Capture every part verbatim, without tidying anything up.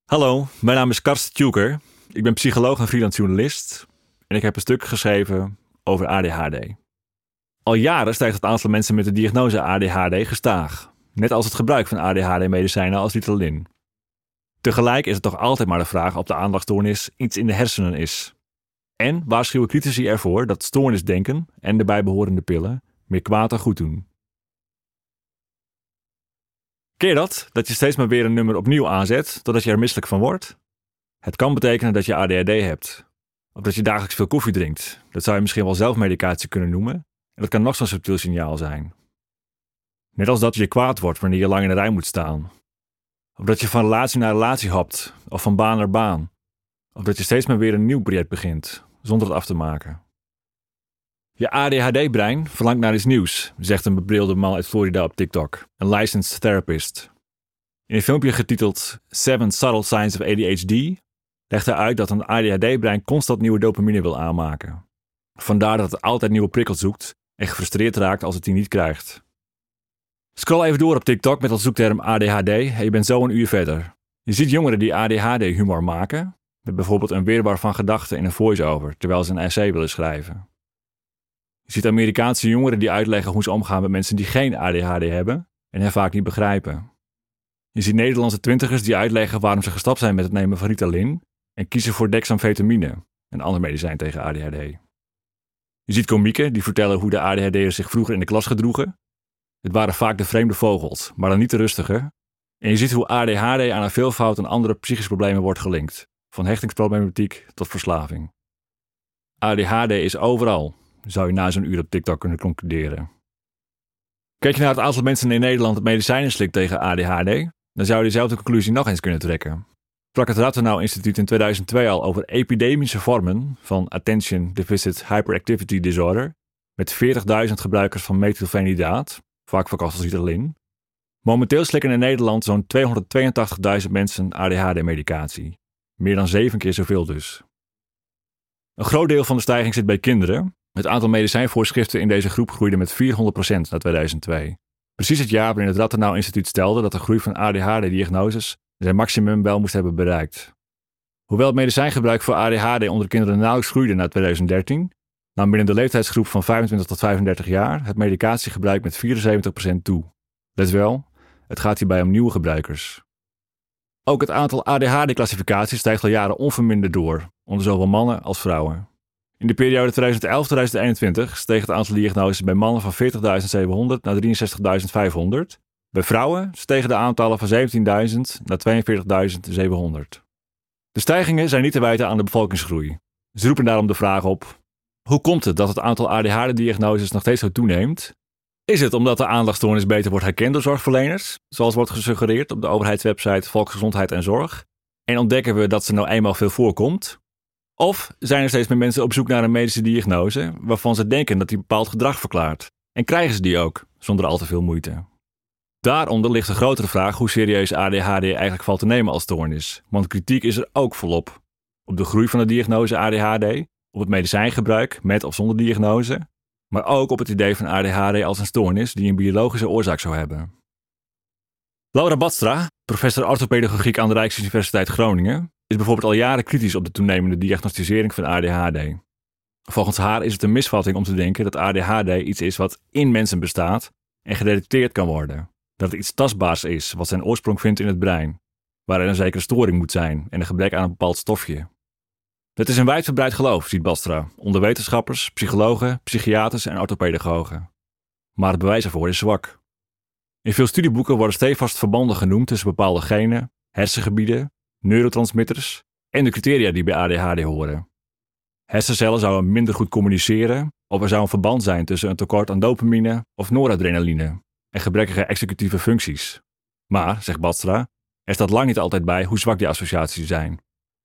Hallo, mijn naam is Karsten Tjuker. Ik ben psycholoog en freelance journalist en ik heb een stuk geschreven over A D H D. Al jaren stijgt het aantal mensen met de diagnose A D H D gestaag, net als het gebruik van A D H D-medicijnen als Ritalin. Tegelijk is het toch altijd maar de vraag of de aandachtstoornis iets in de hersenen is. En waarschuwen critici ervoor dat stoornisdenken en de bijbehorende pillen meer kwaad dan goed doen. Ken je dat? Dat je steeds maar weer een nummer opnieuw aanzet, totdat je er misselijk van wordt? Het kan betekenen dat je A D H D hebt. Of dat je dagelijks veel koffie drinkt. Dat zou je misschien wel zelfmedicatie kunnen noemen. En dat kan nog zo'n subtiel signaal zijn. Net als dat je kwaad wordt wanneer je lang in de rij moet staan. Of dat je van relatie naar relatie hopt. Of van baan naar baan. Of dat je steeds maar weer een nieuw project begint, zonder het af te maken. Je A D H D-brein verlangt naar iets nieuws, zegt een bebrilde man uit Florida op TikTok, een licensed therapist. In een filmpje getiteld Seven Subtle Signs of A D H D legt hij uit dat een A D H D-brein constant nieuwe dopamine wil aanmaken. Vandaar dat het altijd nieuwe prikkels zoekt en gefrustreerd raakt als het die niet krijgt. Scroll even door op TikTok met als zoekterm A D H D en je bent zo een uur verder. Je ziet jongeren die A D H D-humor maken, met bijvoorbeeld een wirwar van gedachten in een voice-over, terwijl ze een essay willen schrijven. Je ziet Amerikaanse jongeren die uitleggen hoe ze omgaan met mensen die geen A D H D hebben en hen vaak niet begrijpen. Je ziet Nederlandse twintigers die uitleggen waarom ze gestapt zijn met het nemen van Ritalin en kiezen voor dexamfetamine, een ander medicijn tegen A D H D. Je ziet komieken die vertellen hoe de A D H D'ers zich vroeger in de klas gedroegen. Het waren vaak de vreemde vogels, maar dan niet de rustige. En je ziet hoe A D H D aan een veelvoud en andere psychische problemen wordt gelinkt, van hechtingsproblematiek tot verslaving. A D H D is overal, zou je na zo'n uur op TikTok kunnen concluderen. Kijk je naar het aantal mensen in Nederland dat medicijnen slikt tegen A D H D, dan zou je dezelfde conclusie nog eens kunnen trekken. Sprak het Rathenau Instituut in tweeduizend twee al over epidemische vormen van Attention Deficit Hyperactivity Disorder, met veertigduizend gebruikers van methylfenidaat, vaak verkocht als Ritalin. Momenteel slikken in Nederland zo'n tweehonderdtweeëntachtigduizend mensen A D H D-medicatie. Meer dan zeven keer zoveel dus. Een groot deel van de stijging zit bij kinderen. Het aantal medicijnvoorschriften in deze groep groeide met vierhonderd procent na tweeduizend twee. Precies het jaar waarin het Rathenau Instituut stelde dat de groei van A D H D-diagnoses zijn maximum wel moest hebben bereikt. Hoewel het medicijngebruik voor A D H D onder kinderen nauwelijks groeide na tweeduizend dertien, nam binnen de leeftijdsgroep van vijfentwintig tot vijfendertig jaar het medicatiegebruik met vierenzeventig procent toe. Let wel, het gaat hierbij om nieuwe gebruikers. Ook het aantal A D H D-classificaties stijgt al jaren onverminderd door, onder zowel mannen als vrouwen. In de periode tweeduizend elf tot tweeduizend eenentwintig steeg het aantal diagnoses bij mannen van veertigduizend zevenhonderd naar drieënzestigduizend vijfhonderd. Bij vrouwen stegen de aantallen van zeventienduizend naar tweeënveertigduizend zevenhonderd. De stijgingen zijn niet te wijten aan de bevolkingsgroei. Ze roepen daarom de vraag op: hoe komt het dat het aantal A D H D-diagnoses nog steeds zo toeneemt? Is het omdat de aandachtstoornis beter wordt herkend door zorgverleners, zoals wordt gesuggereerd op de overheidswebsite Volksgezondheid en Zorg, en ontdekken we dat ze nou eenmaal veel voorkomt? Of zijn er steeds meer mensen op zoek naar een medische diagnose waarvan ze denken dat die bepaald gedrag verklaart? En krijgen ze die ook, zonder al te veel moeite? Daaronder ligt de grotere vraag hoe serieus A D H D eigenlijk valt te nemen als stoornis. Want kritiek is er ook volop. Op de groei van de diagnose A D H D, op het medicijngebruik met of zonder diagnose, maar ook op het idee van A D H D als een stoornis die een biologische oorzaak zou hebben. Laura Badstra, professor orthopedagogiek aan de Rijksuniversiteit Groningen, is bijvoorbeeld al jaren kritisch op de toenemende diagnosticering van A D H D. Volgens haar is het een misvatting om te denken dat A D H D iets is wat in mensen bestaat en gedetecteerd kan worden. Dat het iets tastbaars is wat zijn oorsprong vindt in het brein, waar er een zekere storing moet zijn en een gebrek aan een bepaald stofje. Het is een wijdverbreid geloof, ziet Badstra, onder wetenschappers, psychologen, psychiaters en orthopedagogen. Maar het bewijs ervoor is zwak. In veel studieboeken worden stevast verbanden genoemd tussen bepaalde genen, hersengebieden, neurotransmitters en de criteria die bij A D H D horen. Hersencellen zouden minder goed communiceren, of er zou een verband zijn tussen een tekort aan dopamine of noradrenaline en gebrekkige executieve functies. Maar, zegt Badstra, er staat lang niet altijd bij hoe zwak die associaties zijn.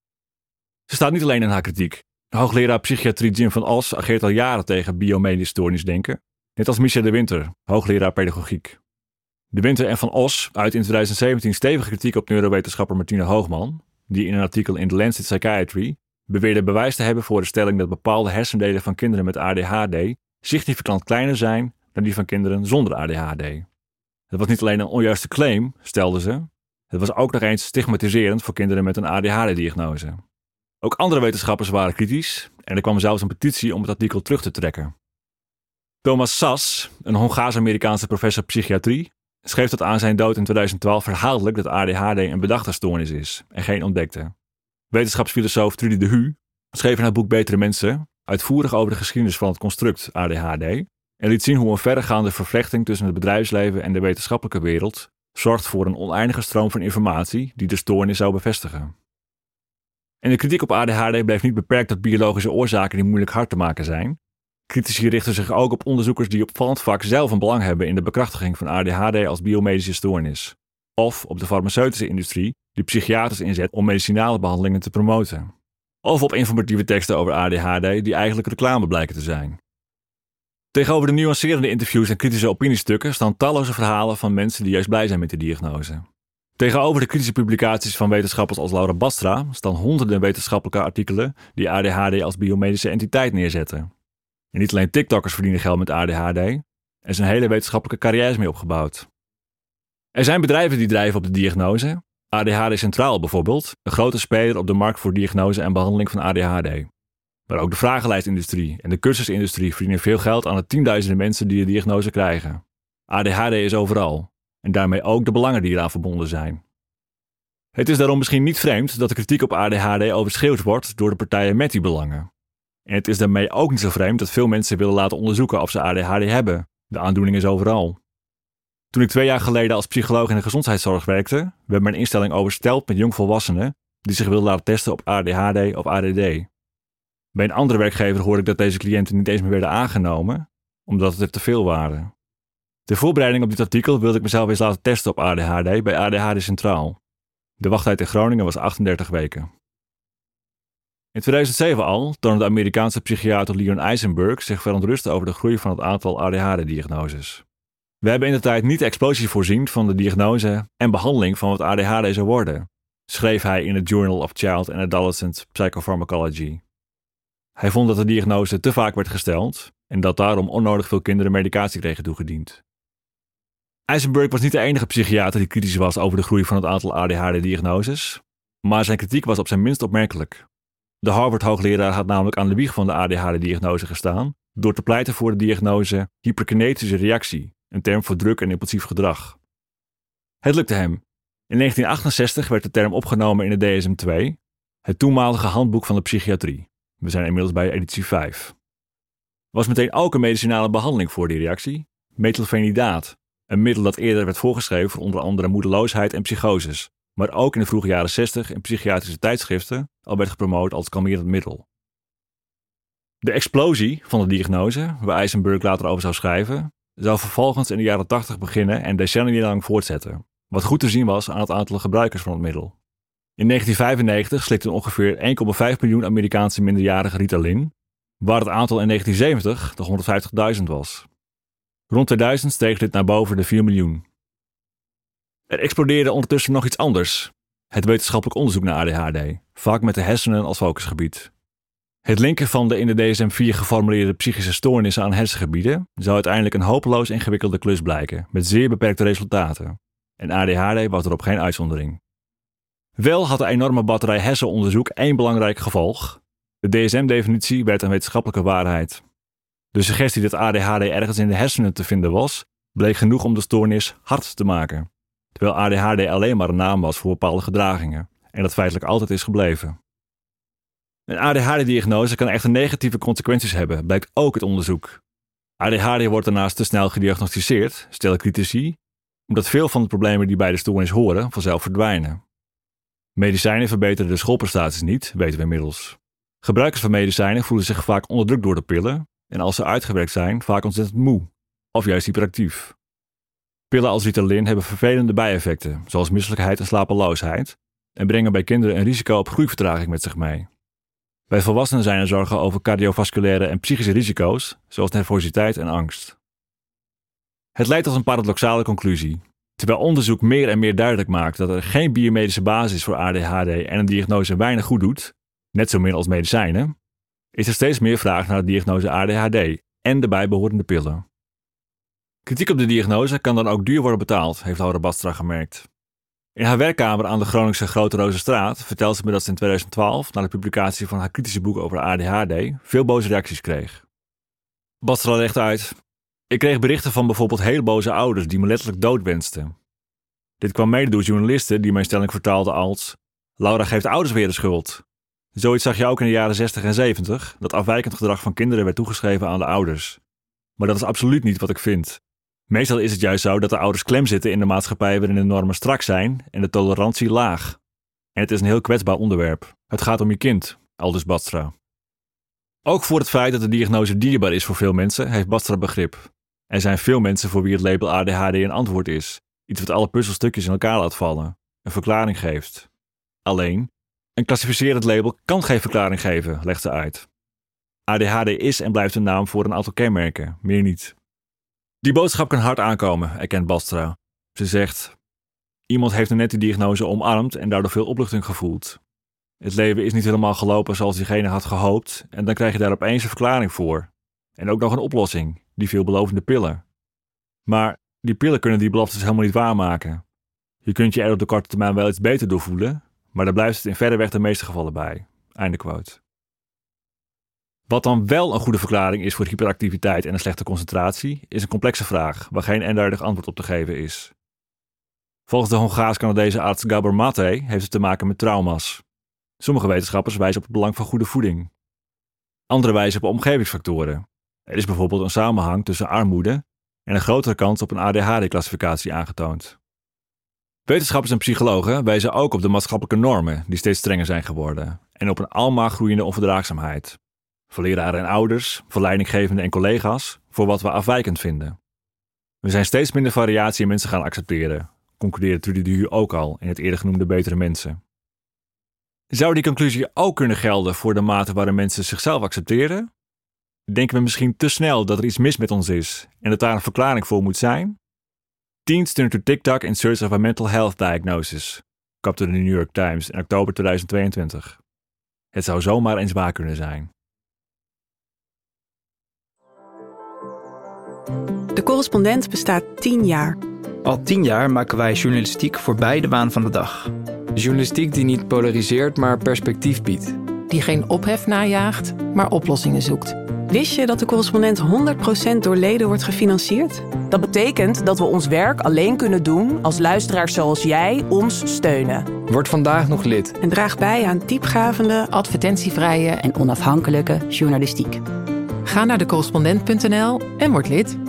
Ze staat niet alleen in haar kritiek. De hoogleraar psychiatrie Jim van Os ageert al jaren tegen biomedisch stoornisdenken, net als Micha de Winter, hoogleraar pedagogiek. De Winter en Van Os uit in tweeduizend zeventien stevige kritiek op neurowetenschapper Martine Hoogman, die in een artikel in The Lancet Psychiatry beweerde bewijs te hebben voor de stelling dat bepaalde hersendelen van kinderen met A D H D significant kleiner zijn dan die van kinderen zonder A D H D. Dat was niet alleen een onjuiste claim, stelden ze. Het was ook nog eens stigmatiserend voor kinderen met een A D H D-diagnose. Ook andere wetenschappers waren kritisch en er kwam zelfs een petitie om het artikel terug te trekken. Thomas Szasz, een Hongaars-Amerikaanse professor psychiatrie, schreef dat aan zijn dood in tweeduizend twaalf herhaaldelijk dat A D H D een bedachte stoornis is en geen ontdekte. Wetenschapsfilosoof Trudy de Hu schreef in haar boek Betere Mensen uitvoerig over de geschiedenis van het construct A D H D en liet zien hoe een verregaande vervlechting tussen het bedrijfsleven en de wetenschappelijke wereld zorgt voor een oneindige stroom van informatie die de stoornis zou bevestigen. En de kritiek op A D H D bleef niet beperkt tot biologische oorzaken die moeilijk hard te maken zijn. Critici richten zich ook op onderzoekers die op vallend vak zelf een belang hebben in de bekrachtiging van A D H D als biomedische stoornis. Of op de farmaceutische industrie die psychiaters inzet om medicinale behandelingen te promoten. Of op informatieve teksten over A D H D die eigenlijk reclame blijken te zijn. Tegenover de nuancerende interviews en kritische opiniestukken staan talloze verhalen van mensen die juist blij zijn met de diagnose. Tegenover de kritische publicaties van wetenschappers als Laura Bastra staan honderden wetenschappelijke artikelen die A D H D als biomedische entiteit neerzetten. En niet alleen TikTokkers verdienen geld met A D H D, er zijn hele wetenschappelijke carrières mee opgebouwd. Er zijn bedrijven die drijven op de diagnose. A D H D Centraal bijvoorbeeld, een grote speler op de markt voor diagnose en behandeling van A D H D. Maar ook de vragenlijstindustrie en de cursusindustrie verdienen veel geld aan de tienduizenden mensen die de diagnose krijgen. A D H D is overal, en daarmee ook de belangen die eraan verbonden zijn. Het is daarom misschien niet vreemd dat de kritiek op A D H D overschreeuwd wordt door de partijen met die belangen. En het is daarmee ook niet zo vreemd dat veel mensen willen laten onderzoeken of ze A D H D hebben. De aandoening is overal. Toen ik twee jaar geleden als psycholoog in de gezondheidszorg werkte, werd mijn instelling overstelpt met jongvolwassenen die zich wilden laten testen op A D H D of A D D. Bij een andere werkgever hoorde ik dat deze cliënten niet eens meer werden aangenomen, omdat het er te veel waren. Ter voorbereiding op dit artikel wilde ik mezelf eens laten testen op A D H D bij A D H D Centraal. De wachttijd in Groningen was achtendertig weken. In tweeduizend zeven al toonde de Amerikaanse psychiater Leon Eisenberg zich verontrust over de groei van het aantal A D H D-diagnoses. We hebben in de tijd niet de explosie voorzien van de diagnose en behandeling van wat A D H D zou worden, schreef hij in het Journal of Child and Adolescent Psychopharmacology. Hij vond dat de diagnose te vaak werd gesteld en dat daarom onnodig veel kinderen medicatie kregen toegediend. Eisenberg was niet de enige psychiater die kritisch was over de groei van het aantal A D H D-diagnoses, maar zijn kritiek was op zijn minst opmerkelijk. De Harvard-hoogleraar had namelijk aan de wieg van de A D H D-diagnose gestaan door te pleiten voor de diagnose hyperkinetische reactie, een term voor druk en impulsief gedrag. Het lukte hem. In negentien achtenzestig werd de term opgenomen in de D S M twee, het toenmalige handboek van de psychiatrie. We zijn inmiddels bij editie vijf. Er was meteen ook een medicinale behandeling voor die reactie, methylfenidaat, een middel dat eerder werd voorgeschreven voor onder andere moedeloosheid en psychoses, maar ook in de vroege jaren zestig in psychiatrische tijdschriften al werd gepromoot als kalmerend middel. De explosie van de diagnose, waar Eisenberg later over zou schrijven, zou vervolgens in de jaren tachtig beginnen en decennia lang voortzetten, wat goed te zien was aan het aantal gebruikers van het middel. In negentien vijfennegentig slikten ongeveer één komma vijf miljoen Amerikaanse minderjarigen Ritalin, waar het aantal in negentien zeventig de honderdvijftigduizend was. Rond tweeduizend steeg dit naar boven de vier miljoen. Er explodeerde ondertussen nog iets anders, het wetenschappelijk onderzoek naar A D H D, vaak met de hersenen als focusgebied. Het linken van de in de D S M vier geformuleerde psychische stoornissen aan hersengebieden zou uiteindelijk een hopeloos ingewikkelde klus blijken, met zeer beperkte resultaten. En A D H D was erop geen uitzondering. Wel had de enorme batterij hersenonderzoek één belangrijk gevolg. De D S M-definitie werd een wetenschappelijke waarheid. De suggestie dat A D H D ergens in de hersenen te vinden was, bleek genoeg om de stoornis hard te maken. Terwijl A D H D alleen maar een naam was voor bepaalde gedragingen, en dat feitelijk altijd is gebleven. Een A D H D-diagnose kan echter negatieve consequenties hebben, blijkt ook het onderzoek. A D H D wordt daarnaast te snel gediagnosticeerd, stellen critici, omdat veel van de problemen die bij de stoornis horen vanzelf verdwijnen. Medicijnen verbeteren de schoolprestaties niet, weten we inmiddels. Gebruikers van medicijnen voelen zich vaak onderdrukt door de pillen en als ze uitgewerkt zijn vaak ontzettend moe, of juist hyperactief. Pillen als Ritalin hebben vervelende bijeffecten, zoals misselijkheid en slapeloosheid, en brengen bij kinderen een risico op groeivertraging met zich mee. Bij volwassenen zijn er zorgen over cardiovasculaire en psychische risico's, zoals nervositeit en angst. Het leidt tot een paradoxale conclusie. Terwijl onderzoek meer en meer duidelijk maakt dat er geen biomedische basis is voor A D H D en een diagnose weinig goed doet, net zo min als medicijnen, is er steeds meer vraag naar de diagnose A D H D en de bijbehorende pillen. Kritiek op de diagnose kan dan ook duur worden betaald, heeft Laura Bastra gemerkt. In haar werkkamer aan de Groningse Grote Rozenstraat vertelt ze me dat ze in tweeduizend twaalf, na de publicatie van haar kritische boek over A D H D, veel boze reacties kreeg. Bastra legt uit: ik kreeg berichten van bijvoorbeeld hele boze ouders die me letterlijk dood wensten. Dit kwam mede door journalisten die mijn stelling vertaalden als: Laura geeft ouders weer de schuld. Zoiets zag je ook in de jaren zestig en zeventig, dat afwijkend gedrag van kinderen werd toegeschreven aan de ouders. Maar dat is absoluut niet wat ik vind. Meestal is het juist zo dat de ouders klem zitten in de maatschappij waarin de normen strak zijn en de tolerantie laag. En het is een heel kwetsbaar onderwerp. Het gaat om je kind, aldus Bastra. Ook voor het feit dat de diagnose dierbaar is voor veel mensen, heeft Bastra begrip. Er zijn veel mensen voor wie het label A D H D een antwoord is. Iets wat alle puzzelstukjes in elkaar laat vallen. Een verklaring geeft. Alleen, een klassificerend label kan geen verklaring geven, legt ze uit. A D H D is en blijft een naam voor een aantal kenmerken, meer niet. Die boodschap kan hard aankomen, erkent Bastra. Ze zegt: iemand heeft net die diagnose omarmd en daardoor veel opluchting gevoeld. Het leven is niet helemaal gelopen zoals diegene had gehoopt en dan krijg je daar opeens een verklaring voor. En ook nog een oplossing, die veelbelovende pillen. Maar die pillen kunnen die beloftes helemaal niet waarmaken. Je kunt je er op de korte termijn wel iets beter door voelen, maar daar blijft het in verreweg de meeste gevallen bij. Einde quote. Wat dan wel een goede verklaring is voor hyperactiviteit en een slechte concentratie, is een complexe vraag waar geen eenduidig antwoord op te geven is. Volgens de Hongaars-Canadese arts Gabor Mate heeft het te maken met trauma's. Sommige wetenschappers wijzen op het belang van goede voeding. Anderen wijzen op omgevingsfactoren. Er is bijvoorbeeld een samenhang tussen armoede en een grotere kans op een A D H D-classificatie aangetoond. Wetenschappers en psychologen wijzen ook op de maatschappelijke normen die steeds strenger zijn geworden en op een almaar groeiende onverdraagzaamheid. Voor leraren en ouders, voor leidinggevenden en collega's, voor wat we afwijkend vinden. We zijn steeds minder variatie in mensen gaan accepteren, concludeerde Trudy de Huur ook al in het eerder genoemde Betere Mensen. Zou die conclusie ook kunnen gelden voor de mate waarin mensen zichzelf accepteren? Denken we misschien te snel dat er iets mis met ons is en dat daar een verklaring voor moet zijn? Teens turn to TikTok in search of a mental health diagnosis, kapte de New York Times in oktober tweeduizend tweeëntwintig. Het zou zomaar eens waar kunnen zijn. De Correspondent bestaat tien jaar. Al tien jaar maken wij journalistiek voorbij de waan van de dag. Journalistiek die niet polariseert, maar perspectief biedt. Die geen ophef najaagt, maar oplossingen zoekt. Wist je dat de Correspondent honderd procent door leden wordt gefinancierd? Dat betekent dat we ons werk alleen kunnen doen als luisteraars zoals jij ons steunen. Word vandaag nog lid. En draag bij aan diepgravende, advertentievrije en onafhankelijke journalistiek. Ga naar de correspondent punt n l en word lid.